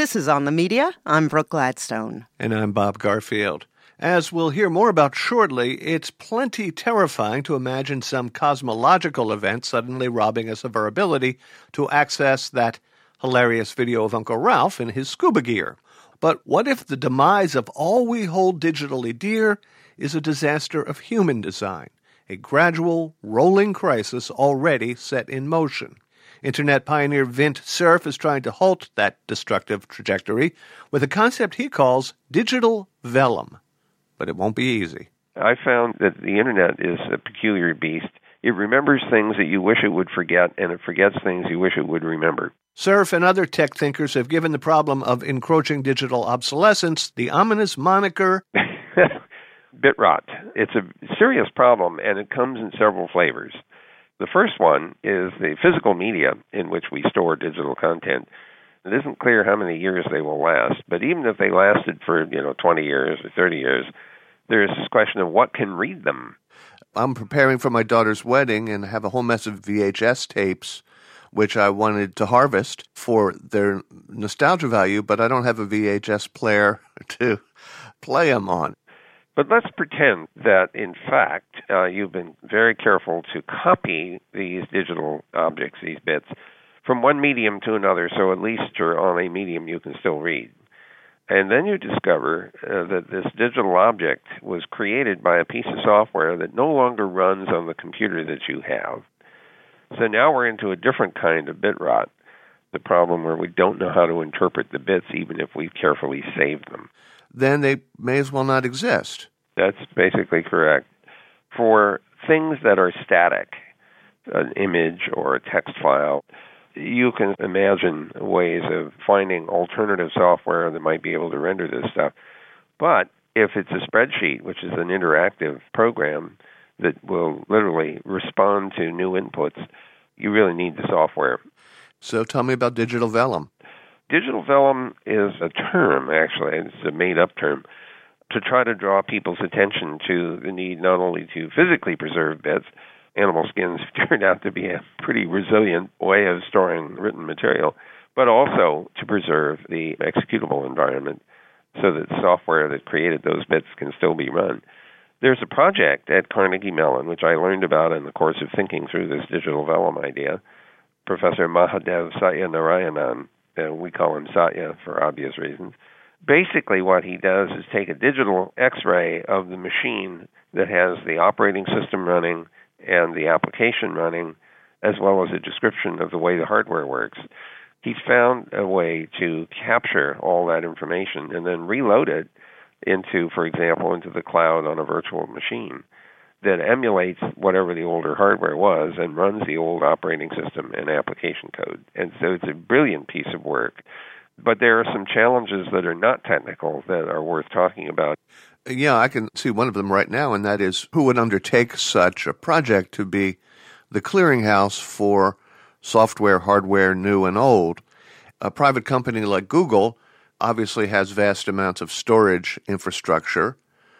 This is On the Media. I'm Brooke Gladstone. And I'm Bob Garfield. As we'll hear more about shortly, it's plenty terrifying to imagine some cosmological event suddenly robbing us of our ability to access that hilarious video of Uncle Ralph in his scuba gear. But what if the demise of all we hold digitally dear is a disaster of human design, a gradual, rolling crisis already set in motion? Internet pioneer Vint Cerf is trying to halt that destructive trajectory with a concept he calls digital vellum. But it won't be easy. I found that the Internet is a peculiar beast. It remembers things that you wish it would forget, and it forgets things you wish it would remember. Cerf and other tech thinkers have given the problem of encroaching digital obsolescence the ominous moniker bit rot. It's a serious problem, and it comes in several flavors. The first one is the physical media in which we store digital content. It isn't clear how many years they will last, but even if they lasted for 20 years or 30 years, there's this question of what can read them. I'm preparing for my daughter's wedding and have a whole mess of VHS tapes, which I wanted to harvest for their nostalgia value, but I don't have a VHS player to play them on. But let's pretend that, in fact, you've been very careful to copy these digital objects, these bits, from one medium to another, so at least you're on a medium you can still read. And then you discover that this digital object was created by a piece of software that no longer runs on the computer that you have. So now we're into a different kind of bit rot, the problem where we don't know how to interpret the bits even if we've carefully saved them. Then they may as well not exist. That's basically correct. For things that are static, an image or a text file, you can imagine ways of finding alternative software that might be able to render this stuff. But if it's a spreadsheet, which is an interactive program that will literally respond to new inputs, you really need the software. So tell me about digital vellum. Digital vellum is a term, actually. It's a made-up term to try to draw people's attention to the need not only to physically preserve bits. Animal skins turned out to be a pretty resilient way of storing written material, but also to preserve the executable environment so that software that created those bits can still be run. There's a project at Carnegie Mellon, which I learned about in the course of thinking through this digital vellum idea. Professor Mahadev Satyanarayanan, we call him Satya for obvious reasons. Basically what he does is take a digital X-ray of the machine that has the operating system running and the application running, as well as a description of the way the hardware works. He's found a way to capture all that information and then reload it into, for example, into the cloud on a virtual machine that emulates whatever the older hardware was and runs the old operating system and application code. And so it's a brilliant piece of work. But there are some challenges that are not technical that are worth talking about. Yeah, I can see one of them right now, and that is who would undertake such a project to be the clearinghouse for software, hardware, new and old. A private company like Google obviously has vast amounts of storage infrastructure,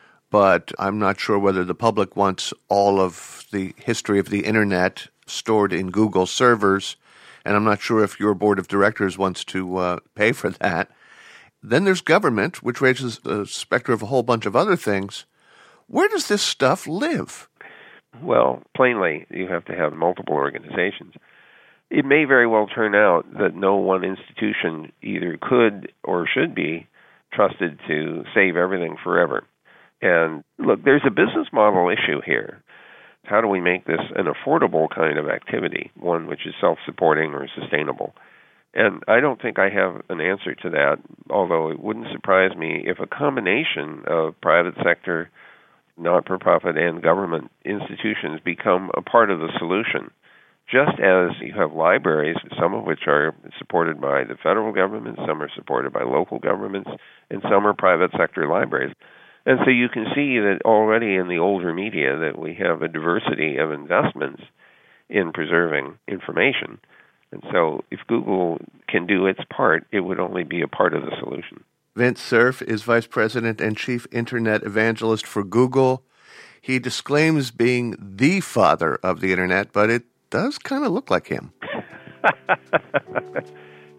but I'm not sure whether the public wants all of the history of the Internet stored in Google servers, and I'm not sure if your board of directors wants to pay for that. Then there's government, which raises the specter of a whole bunch of other things. Where does this stuff live? Well, plainly, you have to have multiple organizations. It may very well turn out that no one institution either could or should be trusted to save everything forever. And look, there's a business model issue here. How do we make this an affordable kind of activity, one which is self-supporting or sustainable? And I don't think I have an answer to that, although it wouldn't surprise me if a combination of private sector, not-for-profit, and government institutions become a part of the solution. Just as you have libraries, some of which are supported by the federal government, some are supported by local governments, and some are private sector libraries. And so you can see that already in the older media that we have a diversity of investments in preserving information. And so if Google can do its part, it would only be a part of the solution. Vint Cerf is Vice President and Chief Internet Evangelist for Google. He disclaims being the father of the Internet, but it does kind of look like him.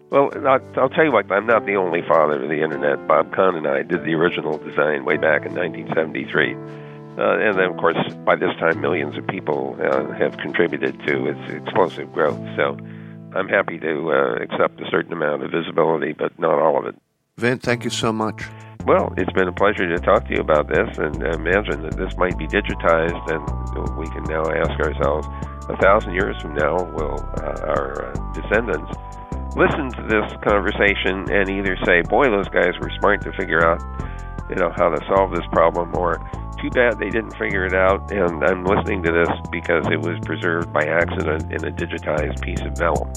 Well, I'll tell you what, I'm not the only father of the Internet. Bob Kahn and I did the original design way back in 1973. And then, of course, by this time, millions of people have contributed to its explosive growth. So I'm happy to accept a certain amount of visibility, but not all of it. Vint, thank you so much. Well, it's been a pleasure to talk to you about this, and imagine that this might be digitized, and we can now ask ourselves, 1,000 years from now, will our descendants listen to this conversation and either say, boy, those guys were smart to figure out, how to solve this problem, or too bad they didn't figure it out, and I'm listening to this because it was preserved by accident in a digitized piece of vellum.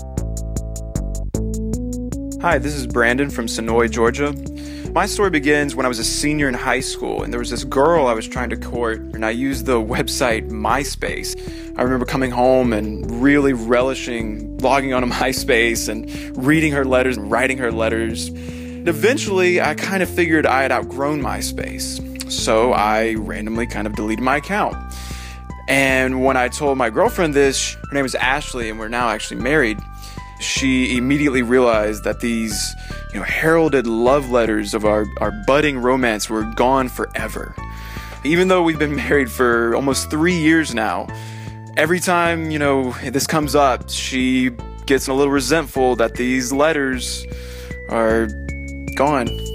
Hi, this is Brandon from Sonoy, Georgia. My story begins when I was a senior in high school, and there was this girl I was trying to court, and I used the website MySpace. I remember coming home and really relishing logging onto MySpace and reading her letters and writing her letters. And eventually, I kind of figured I had outgrown MySpace, so I randomly kind of deleted my account. And when I told my girlfriend this, her name was Ashley, and we're now actually married, she immediately realized that these heralded love letters of our budding romance were gone forever. Even though we've been married for almost 3 years now, every time, this comes up, she gets a little resentful that these letters are gone.